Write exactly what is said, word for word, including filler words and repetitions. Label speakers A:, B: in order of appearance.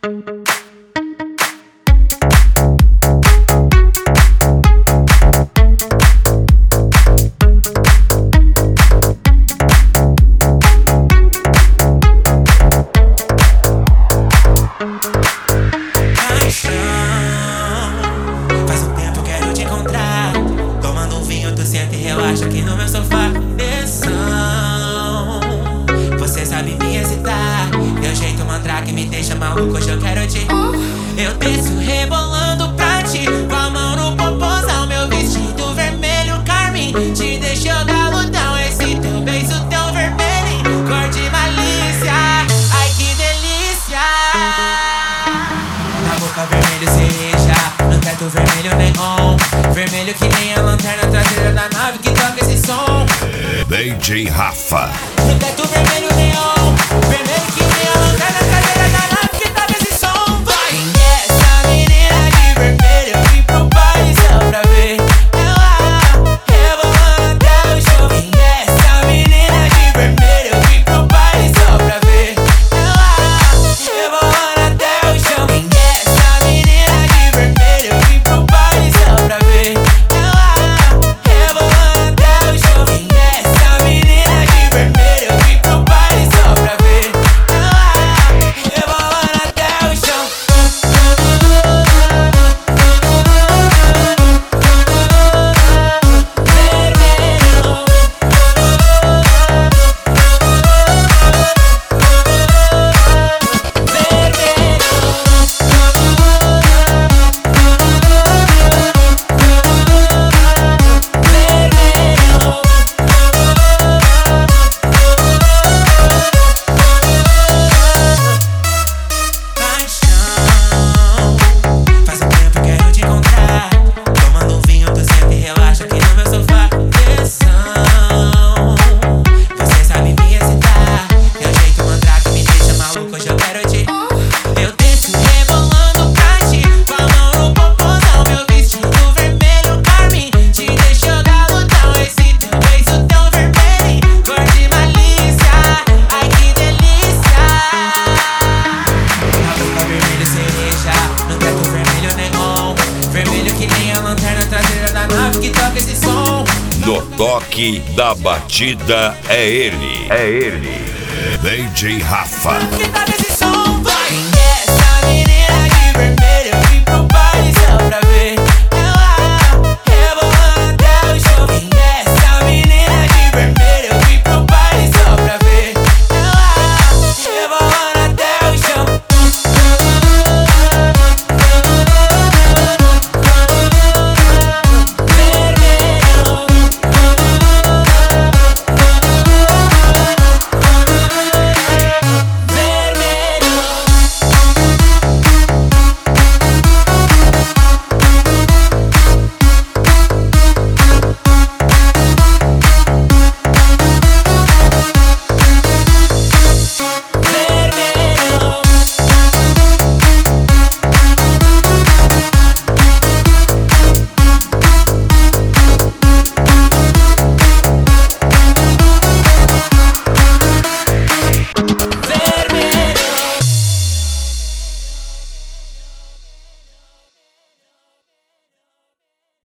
A: Faz um tempo quero te encontrar, tomando um vinho, tu senta e relaxa aqui no meu sofá. Atenção, você sabe me excitar, teu jeito mandrake me deixa maluco, hoje eu quero te. Eu desço rebolando pra ti, com a mão no popozão, meu vestido vermelho carmim te deixou galudão, esse teu beijo tão vermelho, cor de malícia, ai que delícia. Na boca vermelho cereja, no teto vermelho neon, vermelho que nem a lanterna traseira da nave que toca esse som.
B: D J Rafa.
A: No teto vermelho neon, vermelho que nem a lanterna traseira da nave que toca esse som. Vai! Quem é essa menina de vermelho? Eu vim pro baile só pra ver ela rebolando até o chão. Quem é essa menina de vermelho? Eu vim pro baile só pra ver ela rebolando até o chão. Quem é essa menina de vermelho? Eu vim pro baile só pra ver ela rebolando até o chão. Quem é essa menina de vermelho? Eu vim pro baile só pra ver ela rebolando até o chão. Faz um tempo quero te encontrar, tomando um vinho, tu senta e relaxa aqui no meu sofá. Atenção, você sabe me excitar, teu jeito mandrake me deixa maluco, hoje eu quero te. Eu desço rebolando pra ti, com a mão no popozão, meu vestido vermelho carmim te deixou galudão, esse teu beijo tão vermelho, cor de malícia, ai que delícia. Na boca vermelho cereja, no teto vermelho neon, vermelho que nem a lanterna traseira da nave que toca esse som.
B: No toque da batida é ele. É ele. D J Rafa.
A: Que toca esse som, vai!